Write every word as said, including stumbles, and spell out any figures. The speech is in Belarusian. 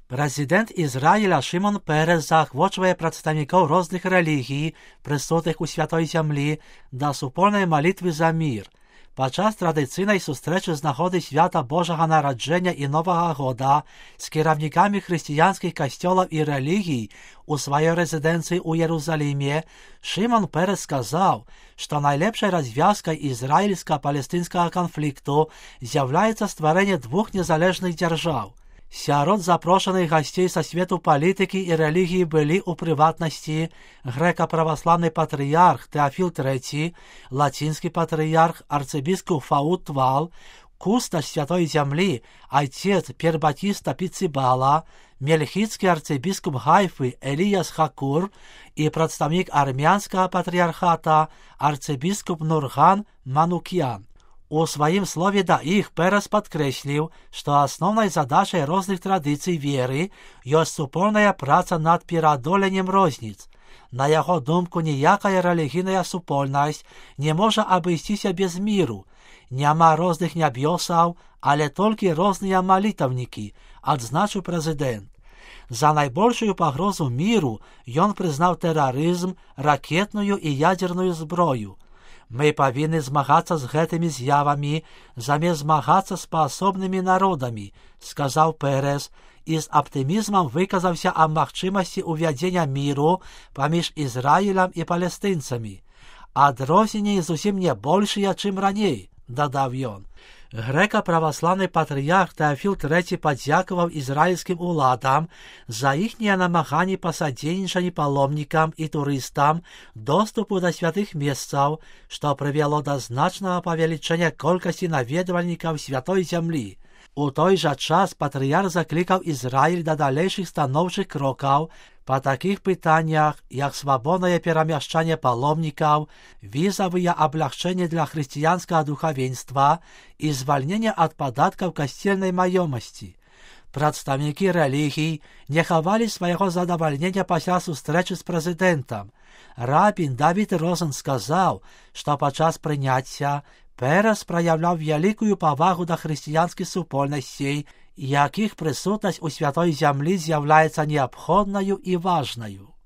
Прэзідэнт Ізраіля Шымон Пэрэс заахвочвае прадстаўнікоў розных рэлігій, прысутных у святой зямлі, да супольнай малітвы за мір. Падчас традыцыйнай сустрэчы з нагоды свята Божага нараджэння і Новага года з кіраўнікамі хрысціянскіх касцёлаў і рэлігій у сваёй рэзідэнцыі ў Ерусаліме Шымон Пэрэс сказаў, што найлепшай развязкай ізраільска-палестынскага канфлікту з'яўляецца стварэнне двух незалежных дзяржаў. Сярод запрошаных гасцей са свету палітыкі і рэлігіі былі ў прыватнасці грэка-праваслаўны патрыярх Тэафіл трэці, лацінскі патрыярх арцыбіскуп Фаут Твал, кусташ святой зямлі айцец Пербатіста Піцыбала, мельхіцкі арцыбіскуп Гайфы Эліяс Хакур і прадстаўнік армянскага патрыярхата арцыбіскуп Нурган Манукян. У сваім слове да іх Пэрэс падкрэсліў, што асноўнай задачай розных традыцый веры ёсць супольная праца над пераадоленнем розніц. На яго думку, ніякая рэлігійная супольнасць не можа абысціся без міру. Няма розных нябёсаў, але толькі розныя малітаўнікі, адзначыў прэзідэнт. За найбольшую пагрозу міру ён прызнаў тэрарызм, ракетную і ядзерную зброю. Мы павінны змагацца з гэтымі з'явамі замест змагацца з паасобнымі народамі, сказаў Пэрэс, і з аптымізмам выказаўся аб магчымасці ўвядзення міру паміж Ізраілем і палестынцамі. Адрозненні зусім не большыя, чым раней, дадаў ён. Грэка-праваслаўны патрыярх Тэафіл трэці падзякаваў ізраільскім уладам за іхнія намаганні па садзейнічанні паломнікам і турыстам доступу да святых месцаў, што прывяло да значнага павелічэння колькасці наведвальнікаў святой зямлі. У той жа час патрыярх заклікаў Ізраіль да далейшых станоўчых крокаў па такіх пытаннях, як свабоднае перамяшчанне паломнікаў, візавыя аблягчэнні для хрысціянскага духавенства і звальнення ад падаткаў касцельнай маёмасці. Прадстаўнікі рэлігій не хавалі свайго задавальнення пасля сустрэчы з прэзідэнтам. Рабін Давід Розен сказаў, што падчас прыняцця Пэрэс праяўляў вялікую павагу да хрысціянскіх супольнасцей, якіх прысутнасць у святой зямлі з'яўляецца неабходнаю і важнаю.